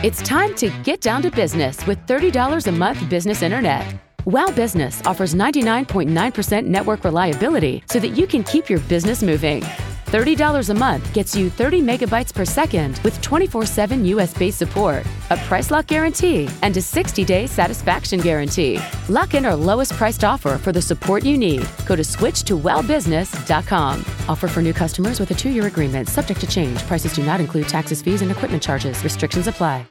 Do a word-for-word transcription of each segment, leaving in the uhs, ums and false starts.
It's time to get down to business with thirty dollars a month business internet. Wow Business offers ninety-nine point nine percent network reliability so that you can keep your business moving. thirty dollars a month gets you thirty megabytes per second with twenty-four seven U S-based support, a price lock guarantee, and a sixty-day satisfaction guarantee. Lock in our lowest priced offer for the support you need. Go to switch to wow business dot com. Offer for new customers with a two-year agreement subject to change. Prices do not include taxes, fees, and equipment charges. Restrictions apply.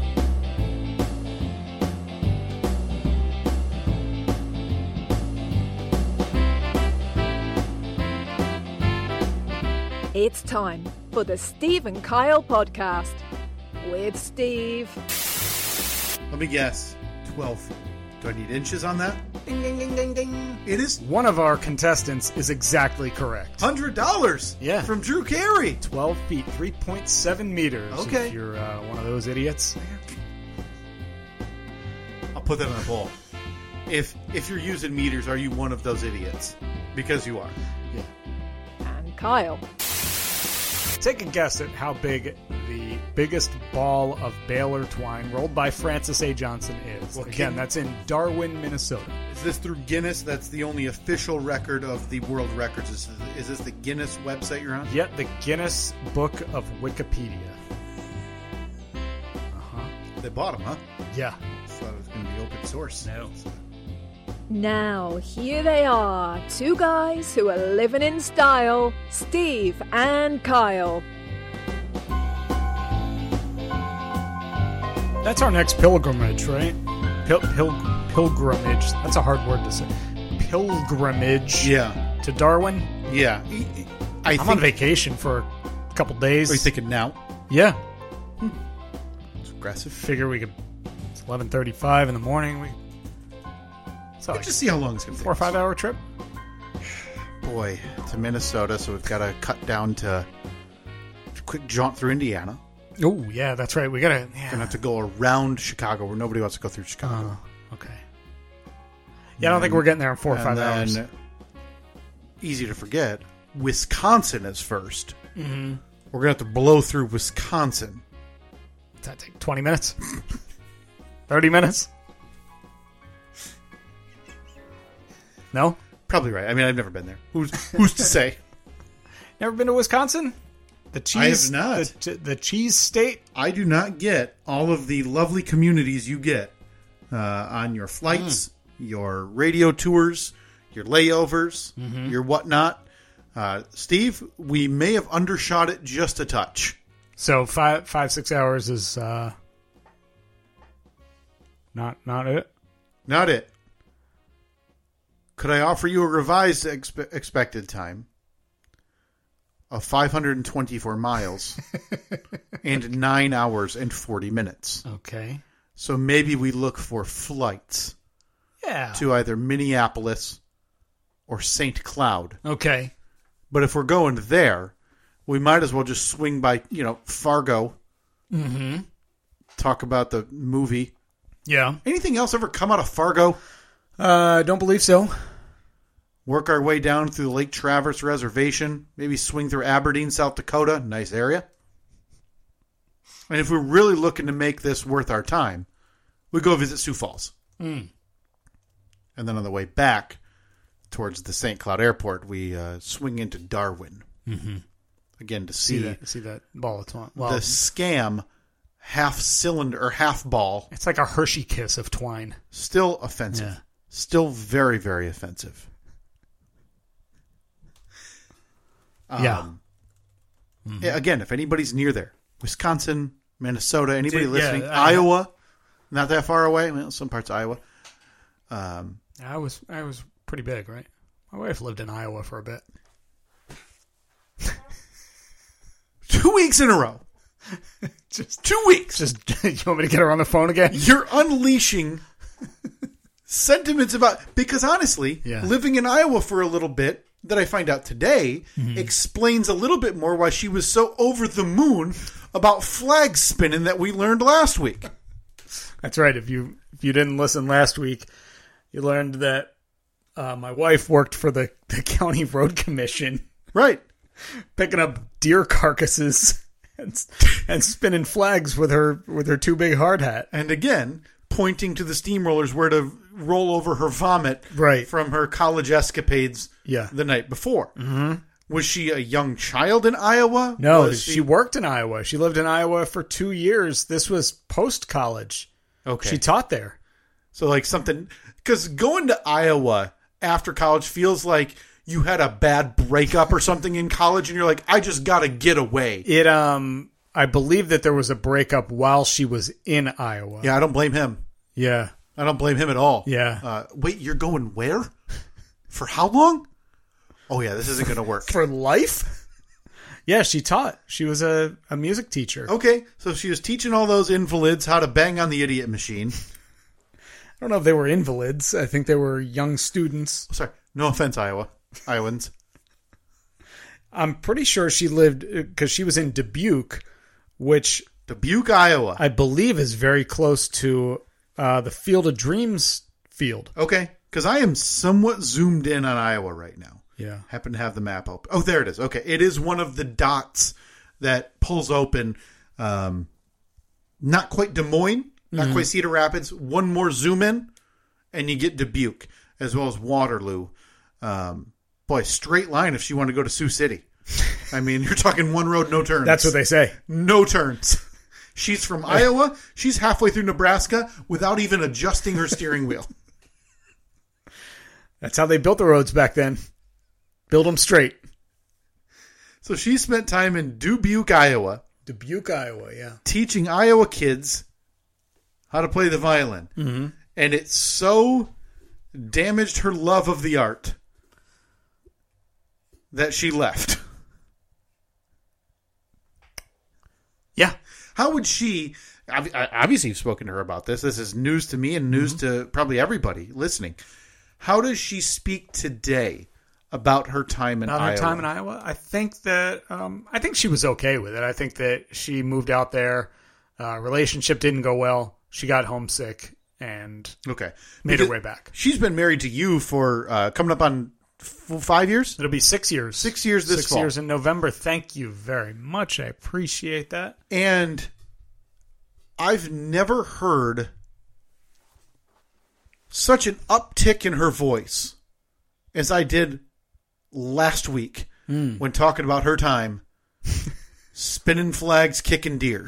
It's time for the Steve and Kyle podcast with Steve. Let me guess. twelve feet. Do I need inches on that? Ding, ding, ding, ding, ding. It is One of our contestants is exactly correct. one hundred dollars Yeah. from Drew Carey. twelve feet, three point seven meters. Okay. If you're uh, one of those idiots. I'll put that on a poll. If if you're using meters, are you one of those idiots? Because you are. Yeah. And Kyle. Take a guess at how big the biggest ball of Baylor twine rolled by Francis A. Johnson is. Well, Again, can- that's in Darwin, Minnesota. Is this through Guinness? That's the only official record of the world records. Is, is this the Guinness website you're on? Yet the Guinness Book of Wikipedia. Uh-huh. They bought them, huh? Yeah. I thought it was going to be open source. No. Now, here they are, two guys who are living in style, Steve and Kyle. That's our next pilgrimage, right? Pil- pil- pilgrimage. That's a hard word to say. Pilgrimage Yeah. to Darwin. Yeah. I I'm think, on vacation for a couple days. What are you thinking now? Yeah. It's aggressive. Figure we could. It's eleven thirty-five in the morning. We. It's like Let's just see how long it's going to take. four or five hour trip. Boy, to Minnesota, so we've got to cut down to a quick jaunt through Indiana. Oh yeah, that's right. We gotta. Yeah. Gonna have to go around Chicago, where nobody wants to go through Chicago. Oh, okay. Yeah, I don't think we're getting there in four or And five then, hours. easy to forget, Wisconsin is first. Mm-hmm. We're gonna have to blow through Wisconsin. Does that take twenty minutes? Thirty minutes? No. Probably right. I mean, I've never been there. Who's who's to say? Never been to Wisconsin? The cheese. I have not. The, the cheese state. I do not get all of the lovely communities you get uh, on your flights, mm. your radio tours, your layovers, mm-hmm. your whatnot. Uh, Steve, we may have undershot it just a touch. So five, five, six hours is uh, not not it. Not it. Could I offer you a revised expe- expected time of five hundred twenty-four miles and nine hours and forty minutes? Okay. So maybe we look for flights Yeah. to either Minneapolis or Saint Cloud. Okay. But if we're going there, we might as well just swing by, you know, Fargo. Mm-hmm. Talk about the movie. Yeah. Anything else ever come out of Fargo? Uh, I don't believe so. Work our way down through the Lake Traverse Reservation. Maybe swing through Aberdeen, South Dakota. Nice area. And if we're really looking to make this worth our time, we go visit Sioux Falls. Mm. And then on the way back towards the Saint Cloud Airport, we uh, swing into Darwin. Mm-hmm. Again, to See see, that, see that ball of twine. Well, the scam half cylinder or half ball. it's like a Hershey kiss of twine. Still offensive. Yeah. Still very, very offensive. Yeah. Um, yeah. Again, if anybody's near there, Wisconsin, Minnesota, anybody Dude, listening, yeah, I- Iowa, not that far away. Well, some parts of Iowa. Um, I was I was pretty big, right? My wife lived in Iowa for a bit. two weeks in a row. Just Two weeks. just you want me to get her on the phone again? You're unleashing sentiments about, because honestly, Yeah. living in Iowa for a little bit, that I find out today, Mm-hmm. explains a little bit more why she was so over the moon about flag spinning that we learned last week. That's right. If you if you didn't listen last week, you learned that uh, my wife worked for the, the county road commission, Right. picking up deer carcasses and, and spinning flags with her with her too big hard hat. And again, pointing to the steamrollers where to roll over her vomit Right. from her college escapades Yeah. the night before. Mm-hmm. Was she a young child in Iowa? No, Was she worked in Iowa. She lived in Iowa for two years. This was post-college. Okay. She taught there. So like something, because going to Iowa after college feels like you had a bad breakup or something in college and you're like, I just got to get away. It, um, I believe that there was a breakup while she was in Iowa. Yeah, I don't blame him. Yeah. I don't blame him at all. Yeah. Uh, wait, you're going where? For how long? Oh, yeah, this isn't going to work. For life? Yeah, she taught. She was a, a music teacher. Okay, so she was teaching all those invalids how to bang on the idiot machine. I don't know if they were invalids. I think they were young students. Oh, sorry, no offense, Iowa. Iowans. I'm pretty sure she lived, because she was in Dubuque, which Dubuque, Iowa. I believe is very close to uh, the Field of Dreams field. Okay, because I am somewhat zoomed in on Iowa right now. Yeah. Happen to have the map open. Oh, there it is. Okay. It is one of the dots that pulls open. Um, not quite Des Moines, not Mm-hmm. quite Cedar Rapids. One more zoom in, and you get Dubuque, as well as Waterloo. Um, boy, straight line if she wanted to go to Sioux City. I mean, you're talking one road, no turns. That's what they say. No turns. She's from Iowa. She's halfway through Nebraska without even adjusting her steering wheel. That's how they built the roads back then. Build them straight. So she spent time in Dubuque, Iowa. Dubuque, Iowa, yeah. Teaching Iowa kids how to play the violin. Mm-hmm. And it so damaged her love of the art that she left. Yeah. How would she... Obviously, you've spoken to her about this. This is news to me and news mm-hmm. to probably everybody listening. How does she speak today about her time in about Iowa? Her time in Iowa? I think that um, I think she was okay with it. I think that she moved out there. Uh, relationship didn't go well. She got homesick and okay. made because her way back. She's been married to you for uh, coming up on f- five years? It'll be six years. Six years this Six fall. years in November. Thank you very much. I appreciate that. And I've never heard such an uptick in her voice as I did last week mm. when talking about her time spinning flags, kicking deer.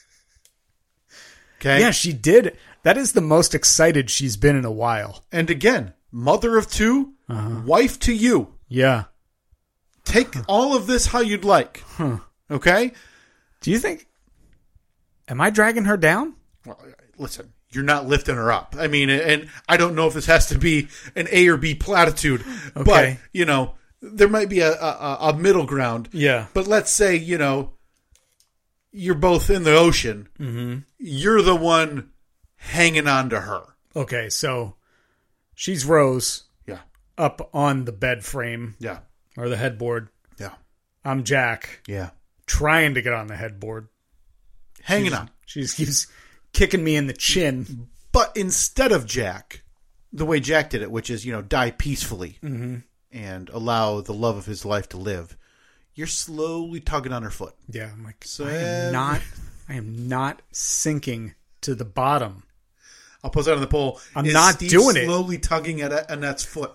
Okay. Yeah, she did. That is the most excited she's been in a while. And again, mother of two, uh-huh. wife to you. Yeah. Take all of this how you'd like. Huh. Okay? Do you think... Am I dragging her down? Well, listen, you're not lifting her up. I mean, and I don't know if this has to be an A or B platitude, okay. but, you know, there might be a, a, a middle ground. Yeah. But let's say, you know, you're both in the ocean. Mm-hmm. You're the one hanging on to her. Okay, so she's Rose. Yeah. Up on the bed frame. Yeah. Or the headboard. Yeah. I'm Jack. Yeah. Trying to get on the headboard. Hanging she's, on. She keeps kicking me in the chin. But instead of Jack, the way Jack did it, which is, you know, die peacefully mm-hmm. and allow the love of his life to live, you're slowly tugging on her foot. Yeah, I'm like, so, I am not, I am not sinking to the bottom. I'll post that on the poll. I'm is not Steve doing it. Slowly tugging at Annette's foot.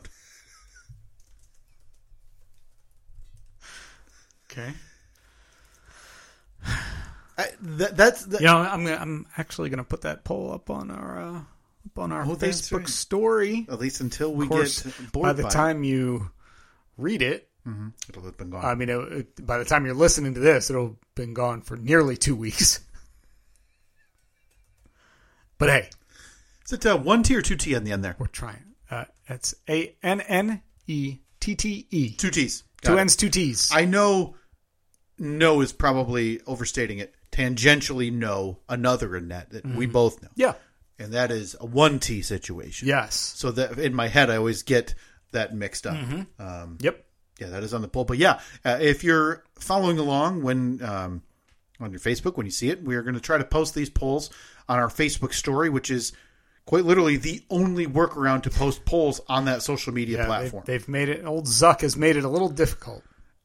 Okay. I, that, that's that, you know, I'm gonna, I'm actually gonna put that poll up on our uh, up on our oh, Facebook right. story. At least until we of course, get bored. by the by time it. you read it, mm-hmm. it'll have been gone. I mean, it, it, by the time you're listening to this, it'll have been gone for nearly two weeks. But hey, is it uh, one T or two T on the end there? We're trying. Uh, it's A N N E T T E. Two T's. Got two it. N's, two T's. I know. No is probably overstating it. Tangentially know another Annette that mm-hmm. we both know. Yeah. And that is a one T situation. Yes. So that in my head, I always get that mixed up. Mm-hmm. Um, yep. Yeah, that is on the poll. But yeah, uh, if you're following along when um, on your Facebook, when you see it, we are going to try to post these polls on our Facebook story, which is quite literally the only workaround to post polls on that social media yeah, platform. They've, they've made it, old Zuck has made it a little difficult.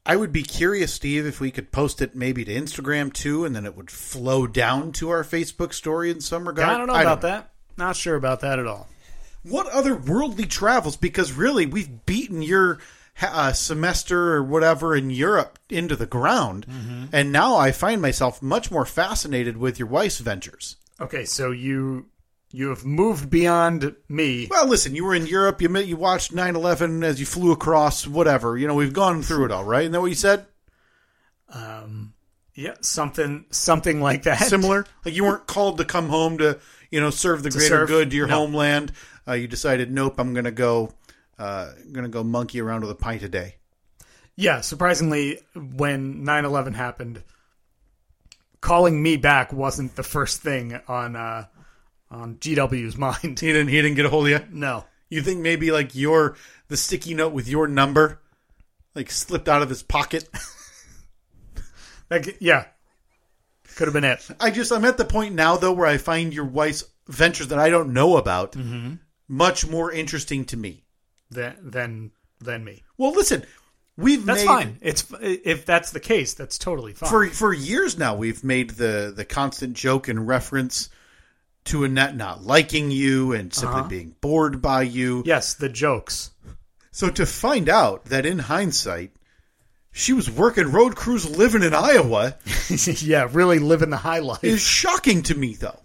I would be curious, Steve, if we could post it maybe to Instagram too, and then it would flow down to our Facebook story in some regard. I don't know I about don't know. that. Not sure about that at all. What other worldly travels? Because really, we've beaten your uh, semester or whatever in Europe into the ground, mm-hmm. and now I find myself much more fascinated with your wife's ventures. Okay, so you you have moved beyond me. Well, listen, you were in Europe. You you watched nine eleven as you flew across. Whatever, you know, we've gone through it all, right? Isn't that what you said? Um, yeah, something something like that. Similar, like you weren't called to come home to you know serve the To greater serve? good to your No. homeland. Uh, you decided, nope, I'm gonna go, uh, gonna go monkey around with a pint a day. Yeah, surprisingly, when nine eleven happened, calling me back wasn't the first thing on uh, on G W's mind. He didn't. He didn't get a hold of you. No. You think maybe like your the sticky note with your number, like slipped out of his pocket? Like, yeah. Could have been it. I just I'm at the point now though where I find your wife's ventures that I don't know about Mm-hmm. much more interesting to me. Than than than me. Well, listen, we've That's made, fine. It's if that's the case, that's totally fine. for for years now. We've made the the constant joke and reference to Annette not liking you and simply Uh-huh. being bored by you. Yes, the jokes. So to find out that in hindsight, she was working road crews living in Iowa Yeah, really living the high life. is shocking to me, though.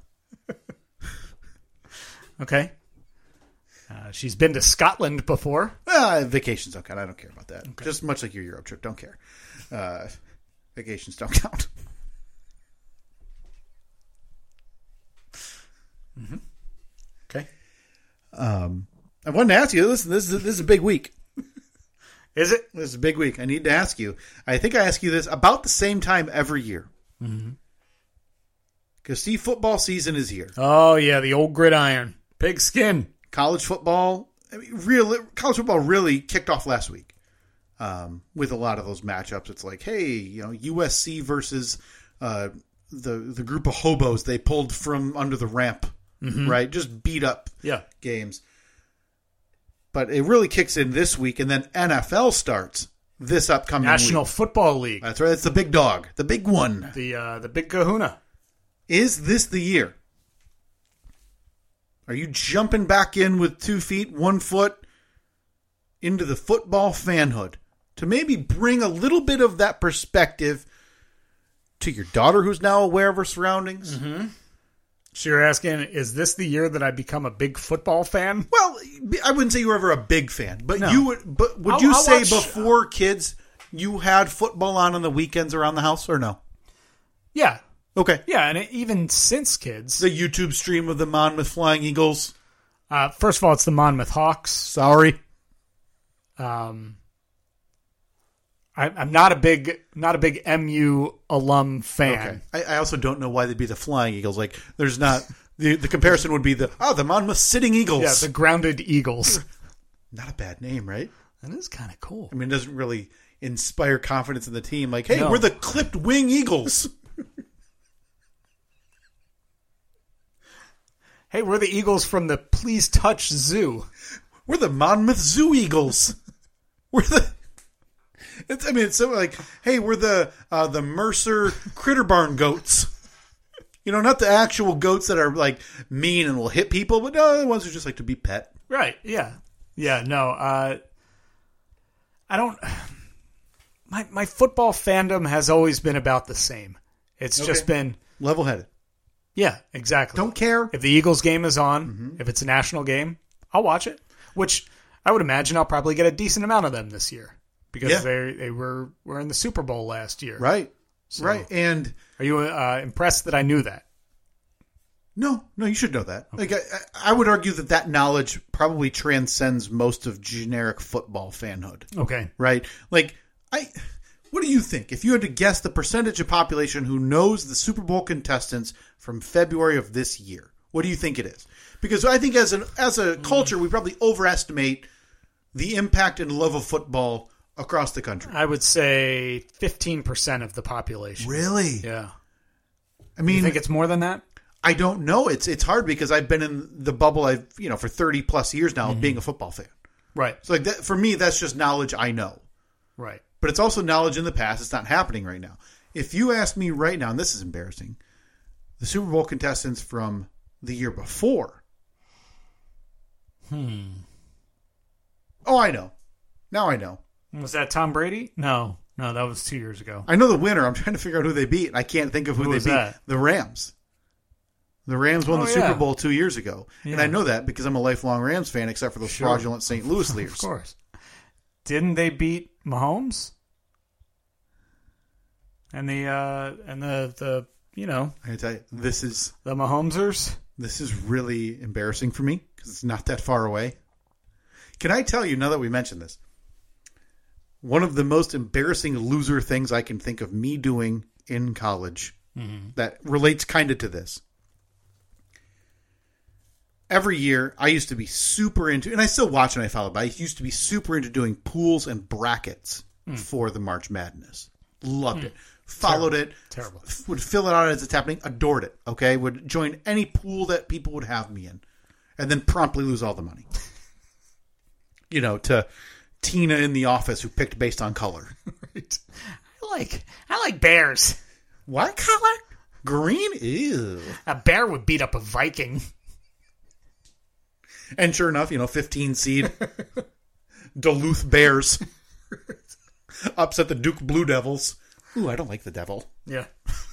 Okay. Uh, she's been to Scotland before. Uh, vacations don't count. I don't care about that. Just much like your Europe trip. Don't care. Uh, vacations don't count. Okay. Um, I wanted to ask you, listen, this is, this is a big week. Is it? This is a big week. I need to ask you. I think I ask you this about the same time every year. Mm-hmm. Because, see, football season is here. Oh, yeah, the old gridiron. Pig skin. College football, I mean, real college football really kicked off last week um, with a lot of those matchups. It's like, hey, you know, U S C versus uh, the the group of hobos they pulled from under the ramp, Mm-hmm. right? Just beat up Yeah. games. But it really kicks in this week, and then N F L starts this upcoming National week. Football League. That's right. It's the big dog, the big one. The uh, the big kahuna. Is this the year? Are you jumping back in with two feet, one foot into the football fanhood to maybe bring a little bit of that perspective to your daughter who's now aware of her surroundings? Mm-hmm. So you're asking, is this the year that I become a big football fan? Well, I wouldn't say you were ever a big fan, but No. you would. But would I'll- you I'll say watch- before kids you had football on on the weekends around the house, or no? Yeah. Okay. Yeah, and even since kids. The YouTube stream of the Monmouth Flying Eagles. Uh, first of all, it's the Monmouth Hawks. Sorry. Um, I, I'm not a big, not a big M U alum fan. Okay. I, I also don't know why they'd be the Flying Eagles. Like, there's not the the comparison would be the oh the Monmouth Sitting Eagles. Yeah, the grounded Eagles. Not a bad name, right? That is kind of cool. I mean, it doesn't really inspire confidence in the team. Like, hey, No. we're the clipped wing Eagles. Hey, we're the Eagles from the Please Touch Zoo. We're the Monmouth Zoo Eagles. We're the. It's. I mean, it's so like, hey, we're the uh, the Mercer Critter Barn goats. You know, not the actual goats that are like mean and will hit people, but no, the ones who just like to be pet. Right, yeah. Yeah, no. Uh, I don't... My, my football fandom has always been about the same. It's Okay. just been... Level headed. Yeah, exactly. Don't care. If the Eagles game is on, Mm-hmm. if it's a national game, I'll watch it. Which I would imagine I'll probably get a decent amount of them this year. Because Yeah. they they were, were in the Super Bowl last year. Right. So- Right. And Are you uh, impressed that I knew that? no, no, you should know that. Like, I, I would argue that that knowledge probably transcends most of generic football fanhood. Okay. Right? Like, I. What do you think? If you had to guess the percentage of population who knows the Super Bowl contestants from February of this year, what do you think it is? Because I think as an as a culture, we probably overestimate the impact and love of football across the country. I would say fifteen percent of the population. Really? Yeah. I mean, You think it's more than that? I don't know. It's it's hard because I've been in the bubble I've you know for thirty plus years now of being a football fan. Right. So like that for me, that's just knowledge I know. Right. But it's also knowledge in the past. It's not happening right now. If you ask me right now, and this is embarrassing, the Super Bowl contestants from the year before. Hmm. Oh, I know. Now I know. Was that Tom Brady? No. No, that was two years ago. I know the winner. I'm trying to figure out who they beat. I can't think of who, Who they was beat. that? The Rams. The Rams won Oh, the yeah. Super Bowl two years ago. And Yeah. I know that because I'm a lifelong Rams fan, except for those Sure. fraudulent Saint Louis Of leaders. course. Didn't they beat Mahomes? And the uh and the the you know I gotta tell you, this is the Mahomesers? this is really embarrassing for me because it's not that far away. Can I tell you, now that we mentioned this, one of the most embarrassing loser things I can think of me doing in college Mm-hmm. that relates kind of to this. Every year, I used to be super into, and I still watch and I follow, but I used to be super into doing pools and brackets Mm. for the March Madness. Loved it. Followed Terrible. it. Terrible. f- Would fill it out as it's happening. Adored it. Okay. Would join any pool that people would have me in. And then promptly lose all the money. You know, to Tina in the office who picked based on color. Right. I like I like bears. What color? Green? Ew. A bear would beat up a Viking. And sure enough, you know, fifteen seed Duluth Bears upset the Duke Blue Devils. Ooh, I don't like the devil. Yeah.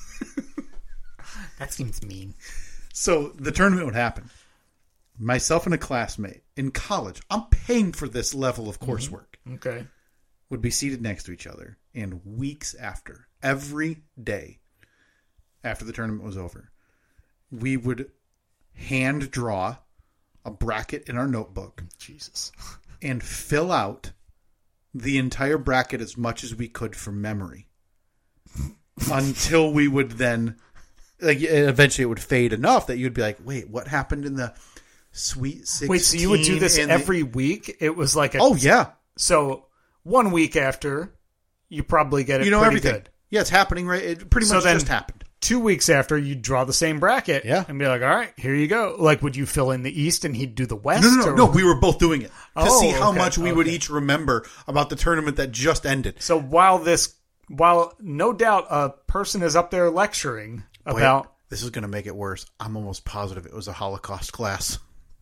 That seems mean. So the tournament would happen. Myself and a classmate in college, I'm paying for this level of coursework, Okay. would be seated next to each other. And weeks after, every day after the tournament was over, we would hand draw a bracket in our notebook Jesus. and fill out the entire bracket as much as we could from memory until we would then, like, eventually it would fade enough that you'd be like, wait, what happened in the Sweet sixteen? Wait, so you would do this and the- every week? It was like a Oh, yeah. So one week after, you probably get it You know pretty everything. good. Yeah, it's happening right. It pretty So much then- just happened. Two weeks after, you draw the same bracket, Yeah. and be like, "All right, here you go." Like, would you fill in the East and he'd do the West? No, no, no, or- no. We were both doing it to Oh, see how okay, much we would okay. each remember about the tournament that just ended. So while this, while no doubt a person is up there lecturing Wait, about, this is going to make it worse. I'm almost positive it was a Holocaust class.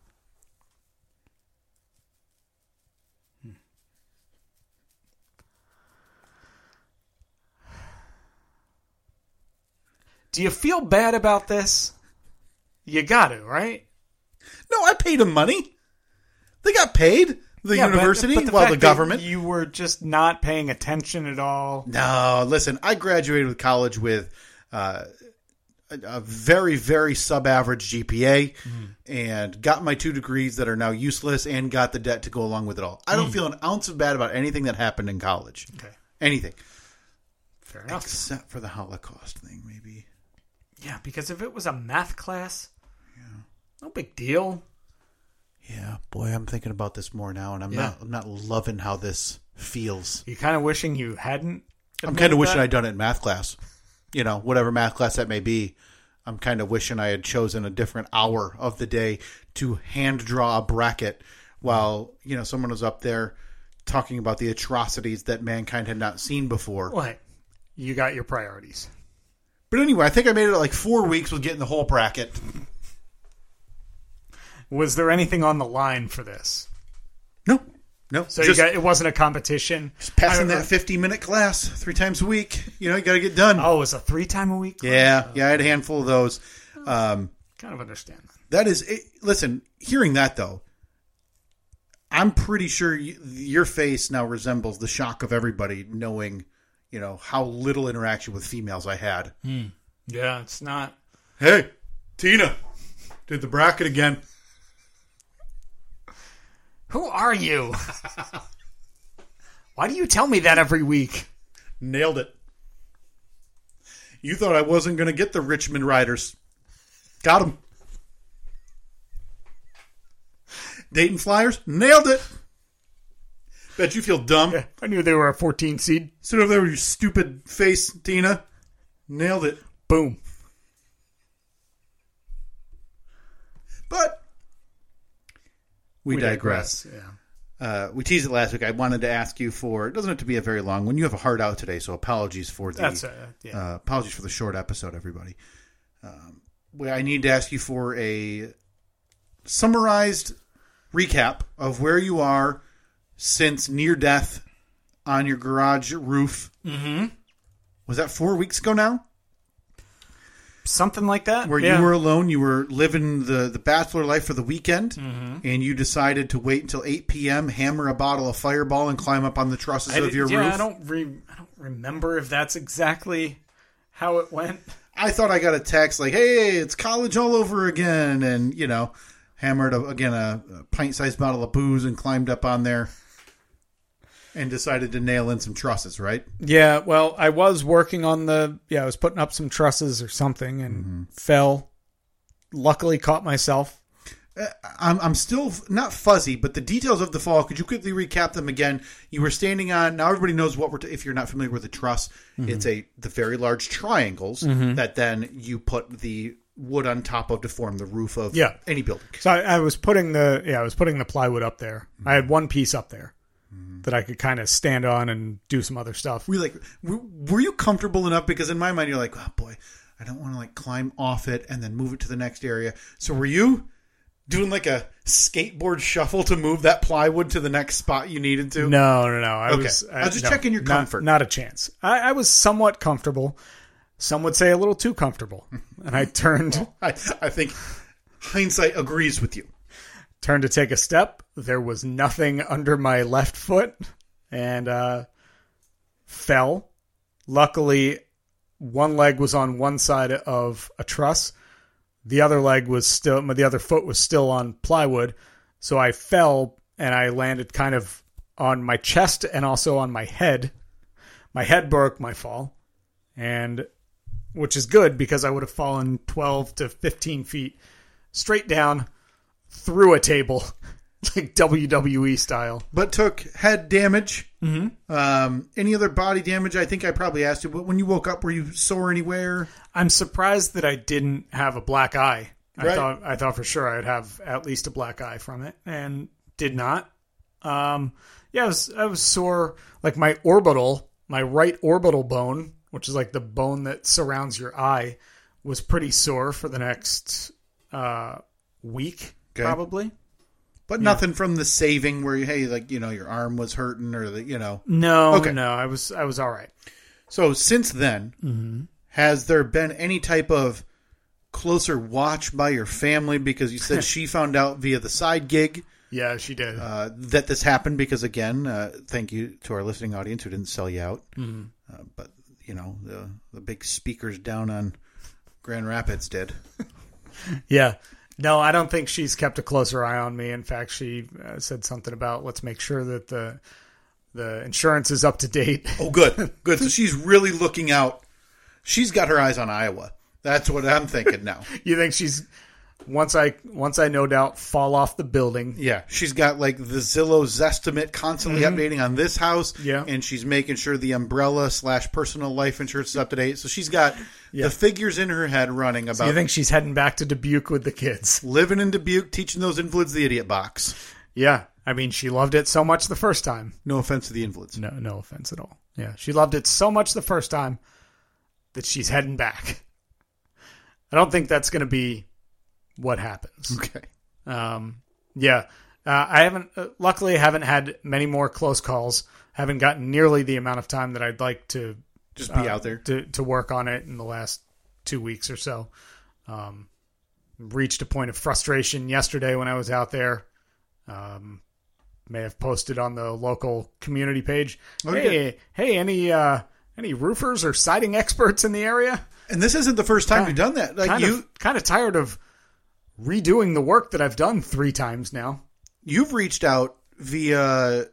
do you feel bad about this? You got to, right? No, I paid them money. They got paid. The Yeah, but- university, but the well, fact the that government. You were just not paying attention at all. No, listen, I graduated with college with uh, a, a very, very sub-average G P A Mm. and got my two degrees that are now useless and got the debt to go along with it all. I don't Mm. feel an ounce of bad about anything that happened in college. Okay, Anything. fair enough. Except for the Holocaust thing, maybe. Yeah, because if it was a math class, no big deal. Yeah, boy, I'm thinking about this more now, and I'm Yeah. not I'm not loving how this feels. You're kind of wishing you hadn't. I'm kind of wishing that? I'd done it in math class. You know, whatever math class that may be. I'm kind of wishing I had chosen a different hour of the day to hand draw a bracket while, you know, someone was up there talking about the atrocities that mankind had not seen before. Well, hey, you got your priorities. But anyway, I think I made it like four weeks with getting the whole bracket. Was there anything on the line for this? No, no. So just, you got, it wasn't a competition. just passing I- that fifty minute class three times a week. You know, you got to get done. Oh, it was a three time a week? Yeah, yeah, I had a handful of those. Um, Kind of understand that. that is, it, listen, hearing that though, I'm pretty sure you, your face now resembles the shock of everybody knowing, you know, how little interaction with females I had. Yeah, it's not. Hey, Tina, did the bracket again. Who are you? Why do you tell me that every week? Nailed it. You thought I wasn't going to get the Richmond Riders. Got them. Dayton Flyers? Nailed it. Bet you feel dumb. Yeah, I knew they were a fourteen seed. Sit over there with your stupid face, Tina. Nailed it. Boom. But we, digress. Yeah. uh, we teased it last week. I wanted to ask you for, it doesn't have to be a very long one. You have a hard out today, so apologies for the, That's, uh, yeah. uh, apologies for the short episode, everybody. Um, I need to ask you for a summarized recap of where you are since near death on your garage roof. Mm-hmm. Was that four weeks ago now? Something like that. Where yeah. you were alone, you were living the, the bachelor life for the weekend, mm-hmm. and you decided to wait until eight p.m., hammer a bottle of Fireball, and climb up on the trusses I of did, your yeah, roof. I don't, re- I don't remember if that's exactly how it went. I thought I got a text like, hey, it's college all over again, and, you know, hammered, a, again, a, a pint-sized bottle of booze and climbed up on there and decided to nail in some trusses, right? Yeah, well, I was working on the, yeah, I was putting up some trusses or something and Mm-hmm. fell. Luckily caught myself. Uh, I'm, I'm still not fuzzy, but the details of the fall, could you quickly recap them again? You were standing on, now everybody knows what we're, t- if you're not familiar with a truss, mm-hmm. it's a the very large triangles mm-hmm. that then you put the wood on top of to form the roof of yeah. any building. So I, I was putting the, yeah, I was putting the plywood up there. Mm-hmm. I had one piece up there. That I could kind of stand on and do some other stuff. Were you like, were, were you comfortable enough? Because in my mind, you're like, oh boy, I don't want to like climb off it and then move it to the next area. So were you doing like a skateboard shuffle to move that plywood to the next spot you needed to? No, no, no. I okay. was, I was just no, checking your comfort. Not, not a chance. I, I was somewhat comfortable. Some would say a little too comfortable. And I turned. Well, I, I think hindsight agrees with you. Turned to take a step. There was nothing under my left foot and uh, fell. Luckily, one leg was on one side of a truss. The other leg was still, the other foot was still on plywood. So I fell and I landed kind of on my chest and also on my head. My head broke my fall, and which is good because I would have fallen twelve to fifteen feet straight down through a table, like W W E style. But took head damage. Mm-hmm. Um, any other body damage? I think I probably asked you, but when you woke up, were you sore anywhere? I'm surprised that I didn't have a black eye. I Right. thought I thought for sure I'd have at least a black eye from it, and did not. Um, yeah, I was, I was sore. Like my orbital, my right orbital bone, which is like the bone that surrounds your eye, was pretty sore for the next uh, week. Okay. Probably. But nothing from the saving where, you, hey, like, you know, your arm was hurting or, the, you know. No, Okay. no, I was I was all right. So since then, Mm-hmm. has there been any type of closer watch by your family? Because you said she found out via the side gig Yeah, she did. uh, that this happened because, again, uh, thank you to our listening audience who didn't sell you out. Mm-hmm. Uh, but, you know, the, the big speakers down on Grand Rapids did. Yeah. No, I don't think she's kept a closer eye on me. In fact, she uh, said something about let's make sure that the the insurance is up to date. Oh, good. Good. So she's really looking out. She's got her eyes on Iowa. That's what I'm thinking now. You think she's once I once I no doubt fall off the building? Yeah. She's got like the Zillow Zestimate constantly Mm-hmm. updating on this house. Yeah. And she's making sure the umbrella slash personal life insurance is up to date. So she's got Yeah. the figures in her head running about So you think she's heading back to Dubuque with the kids? living in Dubuque, teaching those invalids the idiot box. Yeah. I mean, she loved it so much the first time. No offense to the invalids. No, no offense at all. Yeah, she loved it so much the first time that she's heading back. I don't think that's going to be what happens. Okay. Um, yeah, uh, I haven't. Uh, luckily, I haven't had many more close calls. Haven't gotten nearly the amount of time that I'd like to Just be uh, out there. to to work on it in the last two weeks or so. Um, reached a point of frustration yesterday when I was out there. Um, may have posted on the local community page. Okay. Hey, hey, any uh, any roofers or siding experts in the area? And this isn't the first time Kind- you've done that. Like kind you, of kind of tired of redoing the work that I've done three times now. you've reached out via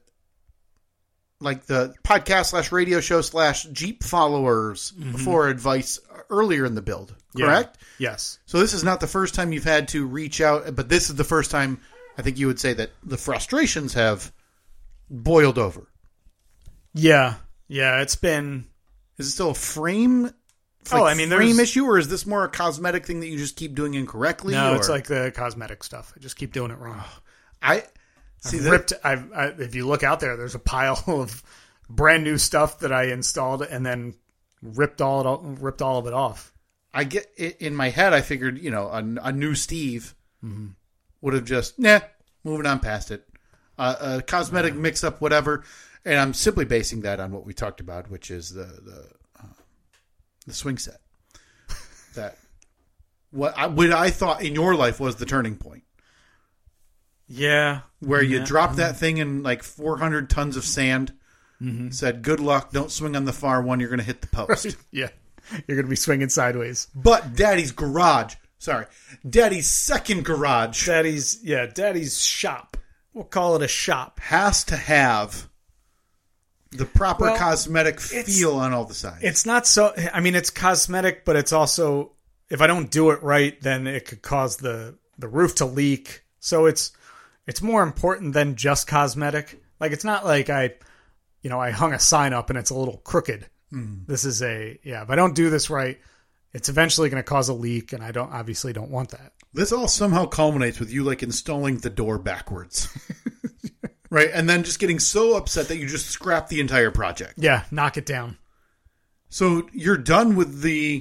like the podcast slash radio show slash Jeep followers for advice earlier in the build, correct? Yeah. Yes. So this is not the first time you've had to reach out, but this is the first time I think you would say that the frustrations have boiled over. Yeah. Yeah. It's been. Is it still a frame? Oh, I mean, frame there's- issue, or is this more a cosmetic thing that you just keep doing incorrectly? No, or? it's like the cosmetic stuff. I just keep doing it wrong. I See I've that- ripped. I've, I, if you look out there, there's a pile of brand new stuff that I installed and then ripped all it all, ripped all of it off. I get it in my head. I figured, you know, a, a new Steve mm-hmm. would have just, nah, moving on past it. Uh, a cosmetic yeah. mix up, whatever. And I'm simply basing that on what we talked about, which is the the, uh, the swing set. That what I, what I thought in your life was the turning point. Yeah, where you yeah. dropped that thing in like four hundred tons of sand. Mm-hmm. Said, "Good luck. Don't swing on the far one. You're going to hit the post." Right. Yeah. You're going to be swinging sideways. But Daddy's garage, sorry, Daddy's second garage. Daddy's, yeah, Daddy's shop. We'll call it a shop. Has to have the proper well, cosmetic feel on all the sides. It's not so, I mean, it's cosmetic, but it's also, if I don't do it right, then it could cause the, the roof to leak. So it's, it's more important than just cosmetic. Like, it's not like I, you know, I hung a sign up and it's a little crooked. Mm. This is a, yeah, if I don't do this right, it's eventually going to cause a leak, and I don't obviously don't want that. This all somehow culminates with you like installing the door backwards. Right? And then just getting so upset that you just scrap the entire project. Yeah, knock it down. So you're done with the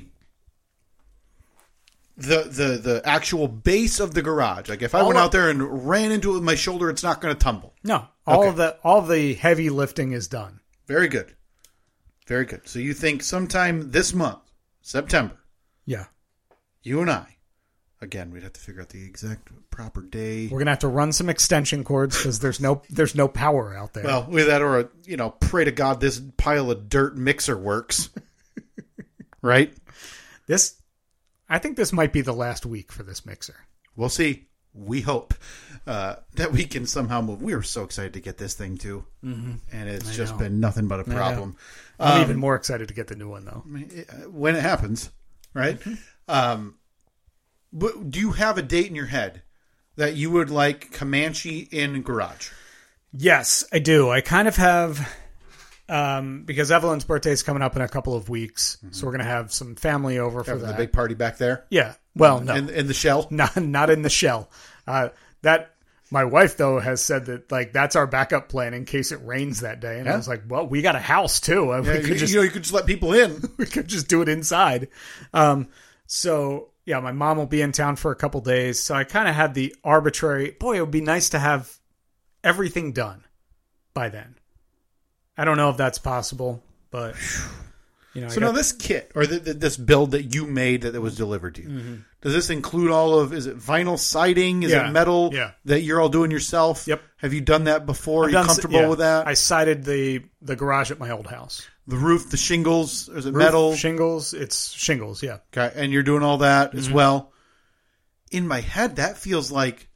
the the the actual base of the garage. Like if I all went of, out there and ran into it with my shoulder, it's not going to tumble. No. All okay. of the all of the heavy lifting is done. Very good. Very good. So you think sometime this month, September. Yeah. You and I. Again, we'd have to figure out the exact proper day. We're gonna have to run some extension cords because there's no there's no power out there. Well, with that, or a, you know, pray to God this pile of dirt mixer works. Right? This, I think this might be the last week for this mixer. We'll see. We hope uh, that we can somehow move. We were so excited to get this thing too, mm-hmm. and it's I just know. been nothing but a problem. I'm um, even more excited to get the new one though. When it happens, right? Mm-hmm. Um, but do you have a date in your head that you would like Comanche in garage? Yes, I do. I kind of have, um, because Evelyn's birthday is coming up in a couple of weeks, mm-hmm. so we're going to have some family over for Having that. The big party back there? Yeah. Well, no. In, in the shell? Not, not in the shell. Uh, that my wife, though, has said that like that's our backup plan in case it rains that day. And yeah. I was like, well, we got a house, too. Yeah, we could you, just, you know, you could just let people in. We could just do it inside. Um, so... Yeah, my mom will be in town for a couple days, so I kind of had the arbitrary, boy, it would be nice to have everything done by then. I don't know if that's possible, but, you know. So now this kit, or the, the, this build that you made that, that was delivered to you, mm-hmm. does this include all of, is it vinyl siding? Is yeah. it metal yeah. that you're all doing yourself? Yep. Have you done that before? I've Are you done, comfortable yeah. with that? I sided the, the garage at my old house. The roof, the shingles, is it roof, metal? Shingles, it's shingles, yeah. Okay, and you're doing all that mm-hmm. as well. In my head, that feels like,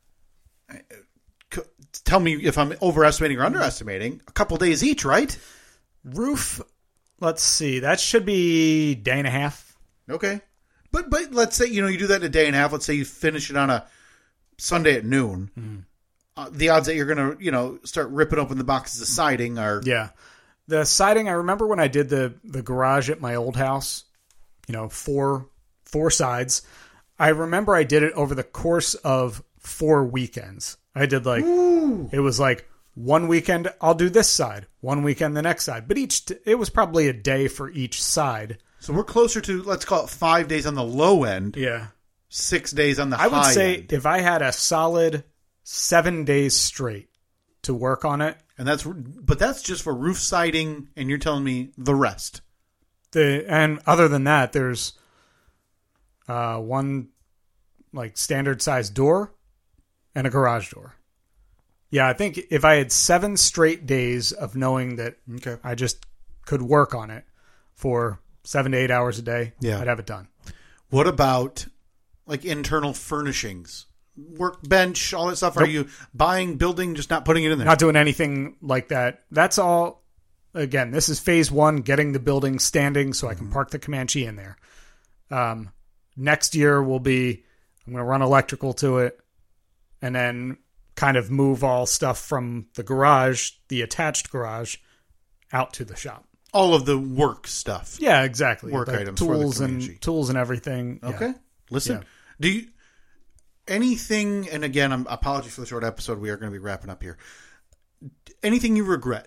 tell me if I'm overestimating or underestimating, a couple days each, right? Roof, let's see, that should be a day and a half. Okay. But but let's say, you know, you do that in a day and a half. Let's say you finish it on a Sunday at noon. Mm-hmm. Uh, the odds that you're going to, you know, start ripping open the boxes of siding are... Yeah. The siding, I remember when I did the, the garage at my old house, you know, four four sides. I remember I did it over the course of four weekends. I did like, Ooh. It was like one weekend, I'll do this side. One weekend, the next side. But each, it was probably a day for each side. So we're closer to, let's call it five days on the low end. Yeah. Six days on the I high end. I would say if I had a solid seven days straight to work on it. And that's, but that's just for roof siding, and you're telling me the rest. The and other than that, there's uh, one like standard size door and a garage door. Yeah, I think if I had seven straight days of knowing that okay. I just could work on it for seven to eight hours a day, yeah. I'd have it done. What about like internal furnishings? Workbench, all that stuff. Nope. Are you buying, building, just not putting it in there? Not doing anything like that. That's all. Again, this is phase one, getting the building standing so I can mm-hmm. park the Comanche in there. Um, next year will be, I'm going to run electrical to it and then kind of move all stuff from the garage, the attached garage, out to the shop. All of the work stuff. Yeah, exactly. Work the items tools for the and tools and everything. Okay. Yeah. Listen, yeah. do you... anything, and again, I'm apologies for the short episode. We are going to be wrapping up here. Anything you regret?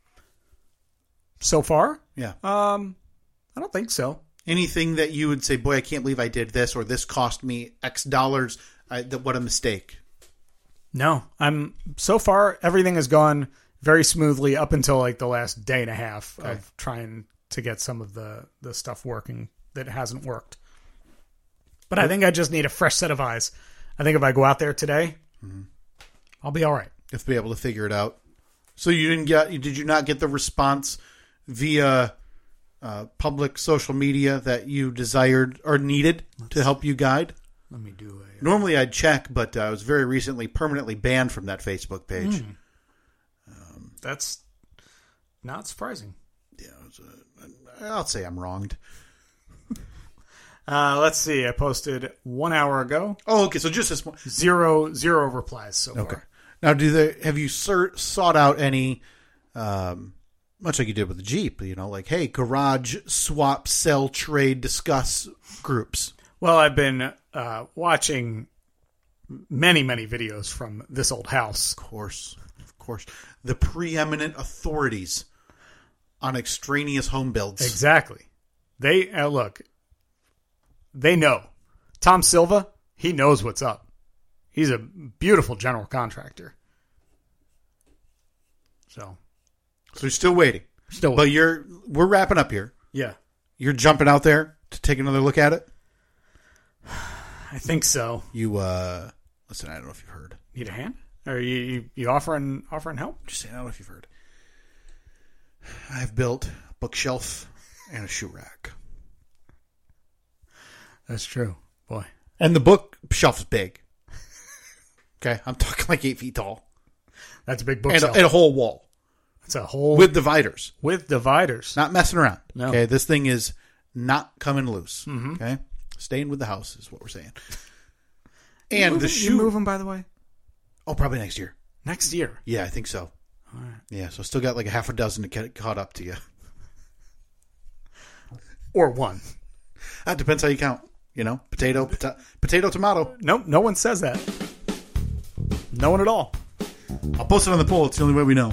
So far? Yeah. Um, I don't think so. Anything that you would say, boy, I can't believe I did this, or this cost me X dollars. I, th- what a mistake. No, I'm so far everything has gone very smoothly up until like the last day and a half Okay. of trying to get some of the, the stuff working that hasn't worked. But I think I just need a fresh set of eyes. I think if I go out there today, mm-hmm. I'll be all right. If be able to figure it out. So you didn't get? Did you not get the response via uh, public social media that you desired or needed Let's to help you guide? Let me do it. Normally I'd check, but uh, I was very recently permanently banned from that Facebook page. Mm. Um, That's not surprising. Yeah, it was a, I'll say I'm wronged. Uh, let's see. I posted one hour ago. Oh, okay. So just this one. Zero, zero replies so Okay. far. Now, do they have you ser- sought out any, um, much like you did with the Jeep? You know, like, hey, garage swap, sell, trade, discuss groups. Well, I've been uh, watching many, many videos from This Old House. Of course, of course, the preeminent authorities on extraneous home builds. Exactly. They uh, look. They know. Tom Silva, he knows what's up. He's a beautiful general contractor. So, so you're still waiting. Still waiting. But you're we're wrapping up here. Yeah. You're jumping out there to take another look at it? I think so. You uh listen, I don't know if you've heard. Need a hand? Or you you, you offering offering help? Just saying, I don't know if you've heard. I've built a bookshelf and a shoe rack. That's true. Boy. And the bookshelf is big. Okay, I'm talking like eight feet tall. That's a big And bookshelf. a, and a whole wall. That's a whole... With dividers. With dividers. Not messing around. No. Okay, this thing is not coming loose. Mm-hmm. Okay? Staying with the house is what we're saying. And you the move, shoe... You move them, by the way? Oh, probably next year. Next year? Yeah, I think so. All right. Yeah, so still got like a half a dozen to get caught up to you. Or one. That depends how you count. You know, potato, pota- potato, tomato. Nope, no one says that. No one at all. I'll post it on the poll. It's the only way we know.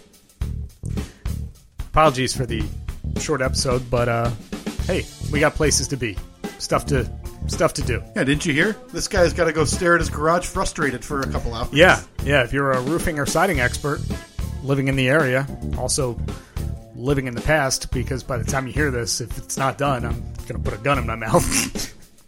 Apologies for the short episode, but uh, hey, we got places to be, stuff to stuff to do. Yeah, didn't you hear? This guy's got to go stare at his garage frustrated for a couple hours. Yeah, yeah. If you're a roofing or siding expert living in the area, also living in the past, because by the time you hear this, if it's not done, I'm gonna put a gun in my mouth.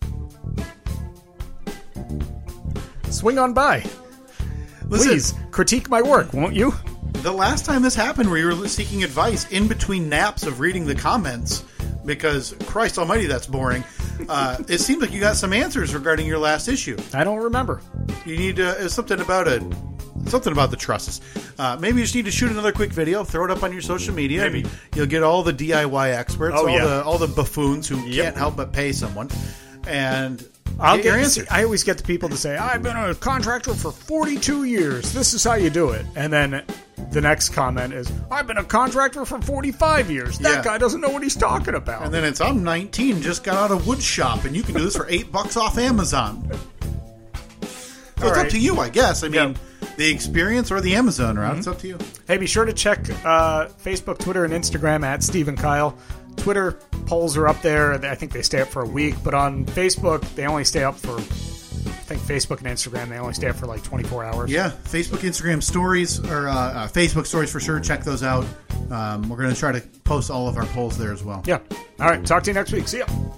Swing on by. Listen, Please critique my work, won't you? the last time this happened where you were seeking advice in between naps of reading the comments, because Christ almighty, that's boring, uh, it seems like you got some answers regarding your last issue. I don't remember. You need uh, it's something about it. Something about the trusses. Uh, maybe you just need to shoot another quick video, throw it up on your social media. Maybe. And you'll get all the D I Y experts, Oh, all yeah. the all the buffoons who Yep. can't help but pay someone, and I'll get get your to answer. see- I always get the people to say, I've been a contractor for forty-two years. This is how you do it. And then the next comment is, I've been a contractor for forty-five years. That Yeah. guy doesn't know what he's talking about. And then it's I'm nineteen, just got out of wood shop, and you can do this for eight bucks off Amazon. So All it's right. up to you, I guess. I mean, Yep. the experience or the Amazon route. It's up to you. Hey, be sure to check uh, Facebook, Twitter, and Instagram at Steve and Kyle. Twitter polls are up there. I think they stay up for a week. But on Facebook, they only stay up for, I think Facebook and Instagram, they only stay up for like twenty-four hours. Yeah, Facebook, Instagram stories, or uh, uh, Facebook stories for sure. Check those out. Um, we're going to try to post all of our polls there as well. Yeah. All right. Talk to you next week. See ya.